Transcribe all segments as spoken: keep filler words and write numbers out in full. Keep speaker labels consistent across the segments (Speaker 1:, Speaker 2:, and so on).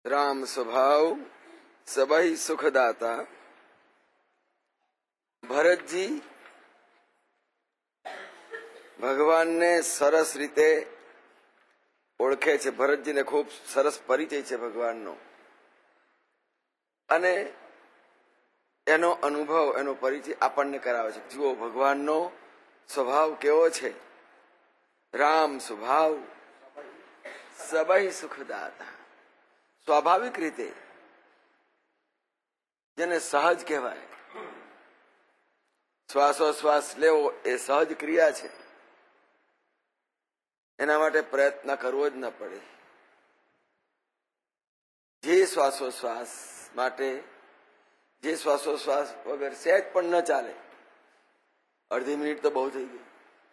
Speaker 1: રામ સ્વભાવ સબહી સુખદાતા. ભરતજી ભગવાનને સરસ રીતે ઓળખે છે. ભરતજીને ખૂબ સરસ પરિચય છે ભગવાનનો, અને એનો અનુભવ, એનો પરિચય આપણને કરાવે છે. જુઓ ભગવાનનો સ્વભાવ કેવો છે. રામ સ્વભાવ સબહી સુખદાતા. સ્વાભાવિક રીતે, જેને સહજ કહેવાય. શ્વાસોશ્વાસ લેવો એ સહજ ક્રિયા છે. એના માટે પ્રયત્ન કરવો જ ન પડે. જે શ્વાસોશ્વાસ માટે, જે શ્વાસોશ્વાસ વગર સહેજ પણ ન ચાલે, અડધી મિનિટ તો બહુ થઈ ગઈ.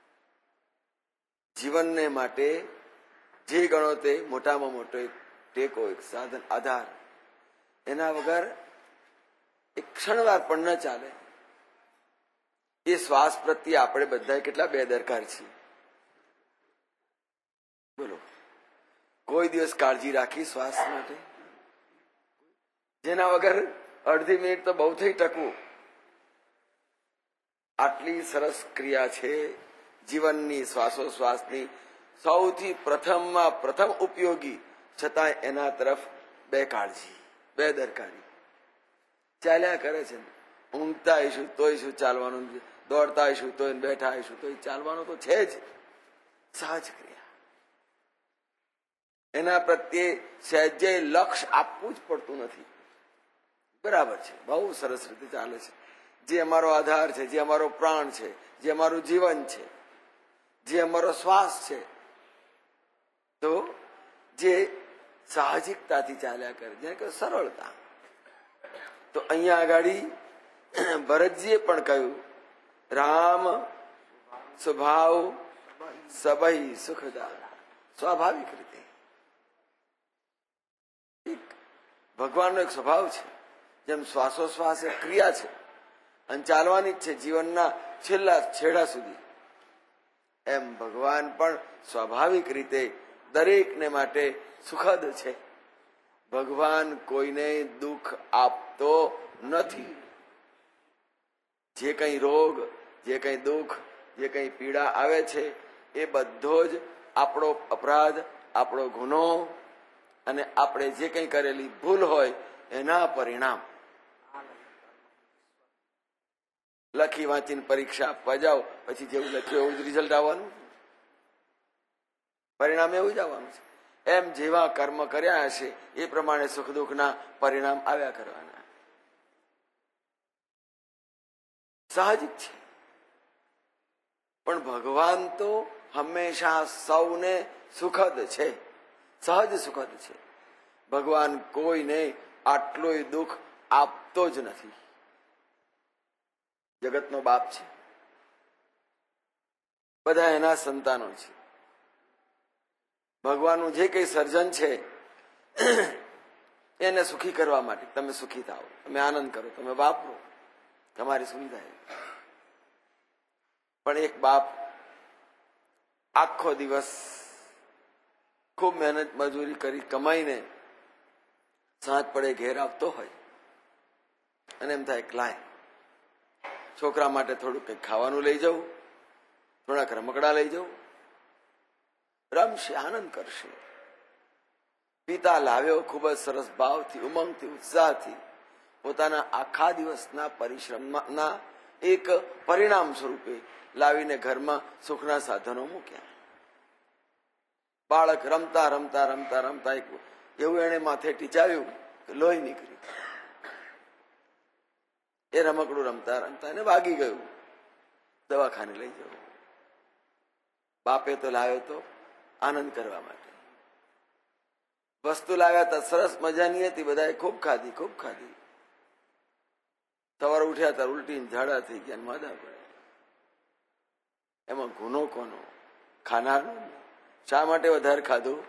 Speaker 1: જીવનને માટે જે ગણો તે મોટામાં મોટો એક ટેકો, એક સાધન, આધાર. એના વગર એક ક્ષણવાર પણ ન ચાલે. એ શ્વાસ પ્રત્યે આપણે બધા કેટલા બેદરકાર છીએ. બોલો, કોઈ દિવસ કાળજી રાખી શ્વાસ માટે? જેના વગર અડધી મિનિટ તો બહુ થઈ ટકવું. આટલી સરસ ક્રિયા છે જીવનની, શ્વાસોશ્વાસની. સૌથી પ્રથમમાં પ્રથમ ઉપયોગી, છતાં એના તરફ બે કાળજી, બેદરકારી. ચાલ્યા કરે છે. ઊંઘતા આવીશું તોય શું ચાલવાનું, દોડતા આવીશું તોય, બેઠા આવીશું તોય ચાલવાનું તો છે જ. સહજ ક્રિયા. એના પ્રત્યે સહેજે લક્ષ આપવું જ પડતું નથી. બરાબર છે, બહુ સરસ રીતે ચાલે છે. જે અમારો આધાર છે, જે અમારો પ્રાણ છે, જે અમારું જીવન છે, જે અમારો શ્વાસ છે, તો જે સાહજિકતાથી ચાલ્યા કરે, જેને કહે સરળતા. તો અહીંયા આગળ ભરતજીએ પણ કહ્યું, રામ સ્વભાવ સબહી સુખદા. સ્વાભાવિક રીતે ભગવાનનો એક સ્વભાવ છે. જેમ શ્વાસોશ્વાસ એક ક્રિયા છે અને ચાલવાની જ છે જીવનના છેલ્લા છેડા સુધી, એમ ભગવાન પણ સ્વાભાવિક રીતે દરેકને માટે સુખદ છે. ભગવાન કોઈને દુઃખ આપતો નથી. જે કઈ રોગ, જે કઈ દુઃખ, જે કઈ પીડા આવે છે, એ બધો જ આપણો અપરાધ, આપણો ગુનો અને આપણે જે કઈ કરેલી ભૂલ હોય એના પરિણામ. લખી વાંચીને પરીક્ષા આપવા જાઓ, પછી જેવું લખ્યું એવું જ રિઝલ્ટ આવવાનું, પરિણામ એવું જ આવવાનું છે. એમ જેવા કર્મ કર્યા હશે એ પ્રમાણે સુખ દુઃખના પરિણામ આવ્યા કરવાના. સાહજિક છે. પણ ભગવાન તો હંમેશા સૌને સુખદ છે, સહજ સુખદ છે. ભગવાન કોઈને આટલું દુઃખ આપતો જ નથી. જગતનો બાપ છે, બધા એના સંતાનો છે. ભગવાનનું જે કઈ સર્જન છે એને સુખી કરવા માટે. તમે સુખી થાઓ, તમે આનંદ કરો, તમે વાપરો, તમારી સુવિધા. પણ એક બાપ આખો દિવસ ખૂબ મહેનત મજૂરી કરી કમાઈને સાંજ પડે ઘેર આવતો હોય અને એમ થાય લાય છોકરા માટે થોડું કંઈક ખાવાનું લઈ જવું, થોડાક રમકડા લઈ જવું, રમશે, આનંદ કરશે. પિતા લાવ્યો ખૂબ જ સરસ ભાવથી, ઉમંગથી, ઉત્સાહથી, પોતાના આખા દિવસના પરિશ્રમના એક પરિણામ સ્વરૂપે લાવીને ઘરમાં સુખના સાધનો મૂક્યા. બાળક રમતા રમતા રમતા રમતા એક એવું એને માથે ટીચાવ્યું કે લોહી નીકળી. એ રમકડું રમતા રમતા એને વાગી ગયું. દવાખાને લઈ જવું. બાપે તો લાવ્યો તો આનંદ કરવા માટે. વસ્તુ લાવ્યા હતા, સરસ મજાની હતી, બધાએ ખૂબ ખાધી, ખૂબ ખાધી. સવારે ઉઠ્યા હતા, ઉલટી ઝાડા થઈ ગયા, માદા પડ્યા. એમાં ગુનો કોનો? ખાનારનો. શા માટે વધારે ખાધું?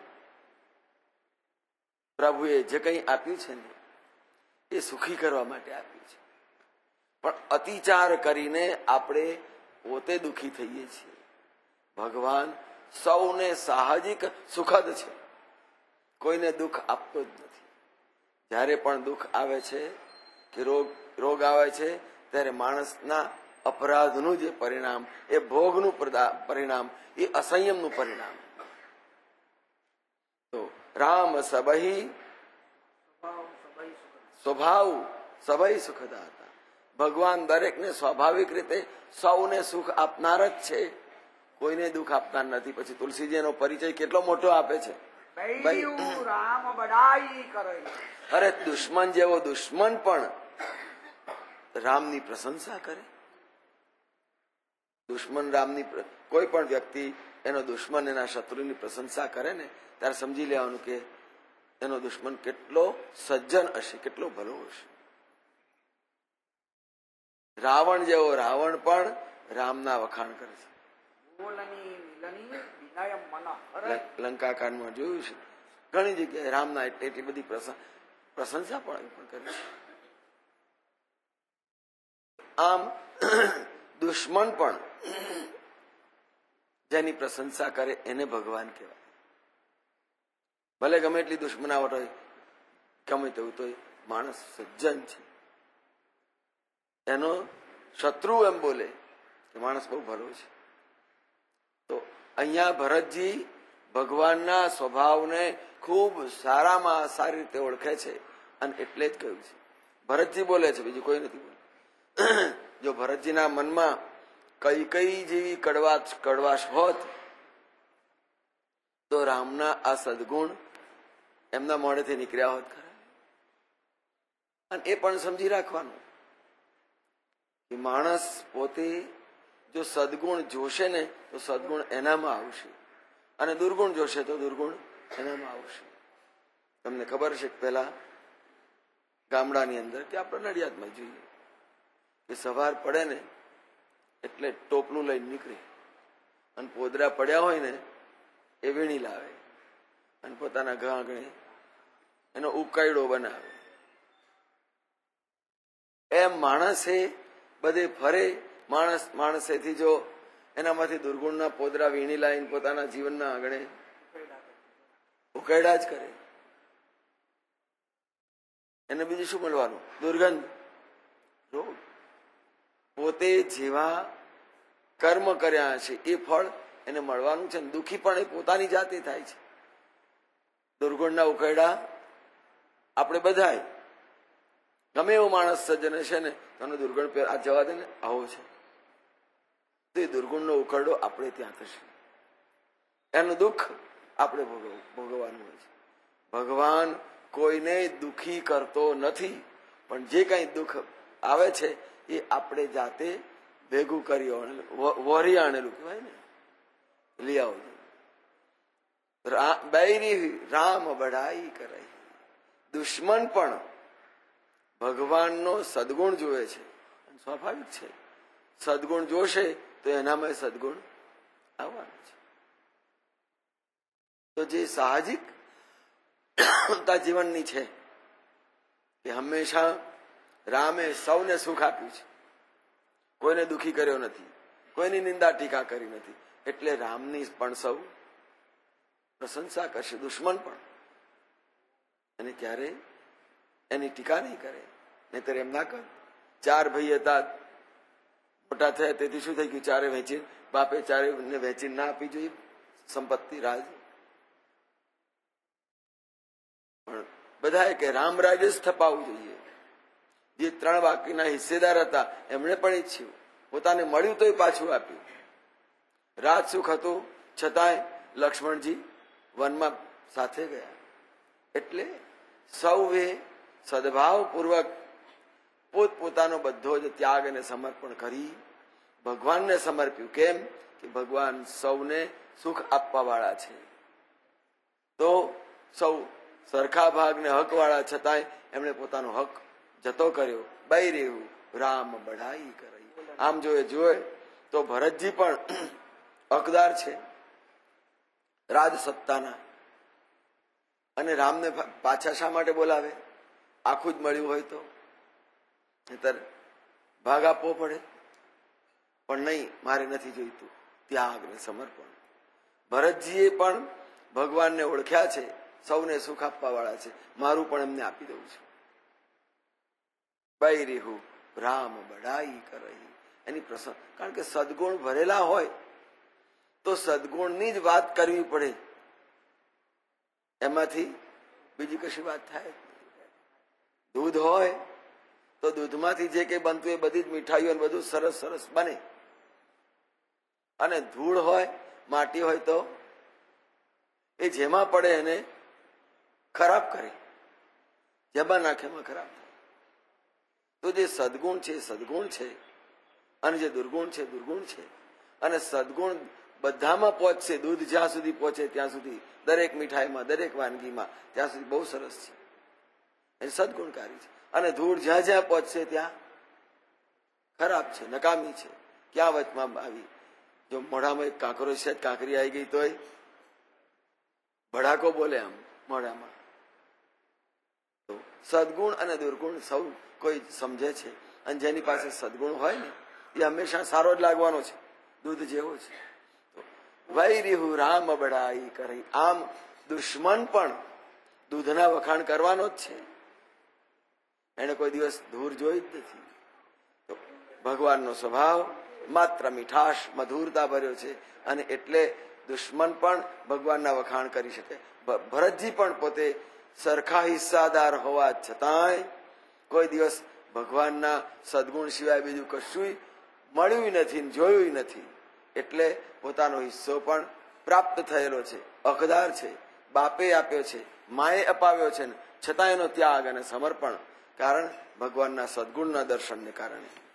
Speaker 1: પ્રભુએ જે કંઈ આપ્યું છે ને એ સુખી કરવા માટે આપ્યું છે. પણ અતિચાર કરીને આપણે પોતે દુઃખી થઈએ છીએ. ભગવાન સૌને સાહજિક સુખદ છે, કોઈને દુઃખ આપતો જ નથી. જ્યારે પણ દુઃખ આવે છે કે રોગ રોગ આવે છે ત્યારે માણસના અપરાધનું જે પરિણામ, એ ભોગનું પરિણામ, એ અસંયમનું પરિણામ. તો રામ સબહી સ્વભાવ સભય સુખદા હતા. ભગવાન દરેકને સ્વાભાવિક રીતે સૌને સુખ આપનાર જ છે, કોઈને દુઃખ આપનાર નથી. પછી તુલસીજીનો પરિચય કેટલો મોટો આપે છે. અરે દુશ્મન જેવો દુશ્મન પણ રામની પ્રશંસા કરે. દુશ્મન રામની, કોઈ પણ વ્યક્તિ એનો દુશ્મન એના શત્રુની પ્રશંસા કરે ને ત્યારે સમજી લેવાનું કે એનો દુશ્મન કેટલો સજ્જન હશે, કેટલો ભલો હશે. રાવણ જેવો રાવણ પણ રામના વખાણ કરે છે. લંકાકાંડમાં જોયું છે ઘણી જગ્યાએ રામના એટલી બધી પ્રશંસા પણ કરે છે. આમ દુશ્મન પણ જેની પ્રશંસા કરે એને ભગવાન કહેવાય. ભલે ગમે એટલી દુશ્મનાવટ હોય, ગમે તેવું તો માણસ સજ્જન છે. એનો શત્રુ એમ બોલે કે માણસ બહુ ભલો છે. તો અહીંયા ભરતજી ભગવાનના સ્વભાવને ખૂબ સારામાં સારી રીતે ઓળખે છે અને એટલે જ કહ્યું છે. ભરતજી બોલે છે, બીજું કોઈ નથી બોલે. જો ભરતજીના મનમાં કઈ કઈ જેવી કડવાશ કડવાશ હોત તો રામના આ સદગુણ એમના મોઢેથી નીકળ્યા હોત ખરા. અને એ પણ સમજી રાખવાનું કે માણસ પોતે જો સદગુણ જોશે ને તો સદગુણ એનામાં આવશે, અને દુર્ગુણ જોશે તો દુર્ગુણ એનામાં આવશે. તમને ખબર છે કે પેલા ગામડાની અંદર કે આપણે નડિયાદમાં જોઈએ કે સવાર પડે ને એટલે ટોપલું લઈને નીકળે અને પોદરા પડ્યા હોય ને એ વીણી લાવે અને પોતાના ઘા આંગણે એનો ઉકાયડો બનાવે. એમ માણસે બધે ફરે, માણસ માણસેથી જો એનામાંથી દુર્ગુણના પોદરા વીણી લાવીને પોતાના જીવનના આંગણે ઉકાયડા જ કરે. એને બીજું શું મળવાનું? દુર્ગંધ, રોગ. પોતે જેવા કર્મ કર્યા છે એ ફળ એને મળવાનું છે. દુઃખી પણ એ પોતાની જાતે થાય છે. દુર્ગુણના ઉકેડા આપણે બધાય, ગમે એવો માણસ સજ્જન છે ને તને દુર્ગુણ આ જવા દે ને આવો છે તો એ દુર્ગુણનો ઉકેડો આપણે ત્યાં થશે. એનું દુઃખ આપણે ભોગવવાનું હોય છે. ભગવાન કોઈને દુઃખી કરતો નથી, પણ જે કઈ દુઃખ આવે છે એ આપણે જાતે ભેગું કરી વરી આણેલું કહેવાય ને, લઈ આવો. બૈરી રામ બડાઈ કરે. દુશ્મન પણ ભગવાનનો સદગુણ જોવે છે. સ્વાભાવિક છે, સદગુણ જોશે તો એનામાં સદગુણ આવવાનું છે. તો જે સાહજિક જીવનની છે કે હંમેશા રામે સૌને સુખ આપ્યું છે, કોઈને દુઃખી કર્યો નથી, કોઈની નિંદા ટીકા કરી નથી. એટલે રામની પણ સૌ પ્રશંસા કરશે, દુશ્મન પણ. અને ક્યારે એની ટીકા નહીં કરે, નહીતર એમ ના કર. ચાર ભાઈ હતા, મોટા થયા, તેથી શું થઈ ગયું? ચારે વહેંચી, બાપે ચારે વહેંચી ના આપવી જોઈએ સંપત્તિ, રાજ. પણ બધાએ કે રામ રાજ જ સ્થપાવવું જોઈએ. જે ત્રણ બાકીના હિસ્સેદાર હતા એમણે પણ ઈચ્છ્યું, પોતાને મળ્યું તો પાછું આપ્યું. રાજ સુખ હતું છતાંય લક્ષ્મણજી વનમાં સાથે ગયા. એટલે સૌએ સદભાવપૂર્વક પોતપોતાનો બધો જ ત્યાગ અને સમર્પણ કરી ભગવાનને સમર્પ્યું. કેમ કે ભગવાન સૌને સુખ આપવા વાળા છે. તો સૌ સરખા ભાગને હક વાળા છતાંય એમણે પોતાનો હક જતો કર્યો. બઈ રહેવું રામ બઢાઈ કરી. આમ જોયે જોયે તો ભરતજી પણ હકદાર છે રાજ સત્તાના. અને રામને પાછા શા માટે બોલાવે? આખું જ મળ્યું હોય તો નહીતર ભાગ આપવો પડે. પણ નહીં, મારે નથી જોઈતું. ત્યાગ ને સમર્પણ. ભરતજીએ પણ ભગવાનને ઓળખ્યા છે સૌને સુખ આપવા વાળા છે, મારું પણ એમને આપી દઉં છું. બૈરીહુ રામ બડાઈ કરહી, એની પ્રસંગ, કારણ કે સદગુણ ભરેલા હોય તો સદગુણની જ વાત કરવી પડે, એમાંથી બીજી કશી વાત થાય. દૂધ હોય તો દૂધમાંથી જે કંઈ બનતું એ બધી જ મીઠાઈઓ બધું સરસ સરસ બને, અને ધૂળ હોય, માટી હોય તો એ જેમાં પડે એને ખરાબ કરે, જેમાં નાખે એમાં ખરાબ થાય. તો જે સદગુણ છે સદગુણ છે, અને જે દુર્ગુણ છે દુર્ગુણ છે. અને સદગુણ બધામાં પહોંચશે, દૂધ જ્યાં સુધી પહોંચે ત્યાં સુધી, દરેક મીઠાઈમાં, દરેક વાનગીમાં, ત્યાં સુધી બહુ સરસ છે, એ સદગુણકારી છે. અને ધૂળ જ્યાં જ્યાં પહોંચશે ત્યાં ખરાબ છે, નકામી છે. ક્યાં વચમાં આવી, જો મોઢામાં એક કાંકરો છે, કાંકરી આવી ગઈ તોય ભડાકો બોલે આમ મોઢામાં. તો સદગુણ અને દુર્ગુણ સૌ કોઈ સમજે છે, અને જેની પાસે સદગુણ હોય ને એ હંમેશા સારો જ લાગવાનો છે, દૂધ જેવો છે. વૈરીહુ રામ બડાઈ કરી, આમ દુશ્મન પણ દૂધના વખાણ કરવાનો જ છે, એને કોઈ દિવસ દૂર જોઈ જ નથી. તો ભગવાનનો સ્વભાવ માત્ર મીઠાશ મધુરતા ભર્યો છે, અને એટલે દુશ્મન પણ ભગવાનના વખાણ કરી શકે. ભરતજી પણ પોતે સરખા હિસ્સાદાર હોવા છતાંય કોઈ દિવસ ભગવાનના સદગુણ સિવાય બીજું કશું મળ્યું નથી, જોયું નથી, એટલે પોતાનો હિસ્સો પણ પ્રાપ્ત થયેલો છે, હકદાર છે, બાપે આપ્યો છે, માએ અપાવ્યો છે, છતાં એનો ત્યાગ અને સમર્પણ, કારણ ભગવાનના સદગુણના દર્શનને કારણે.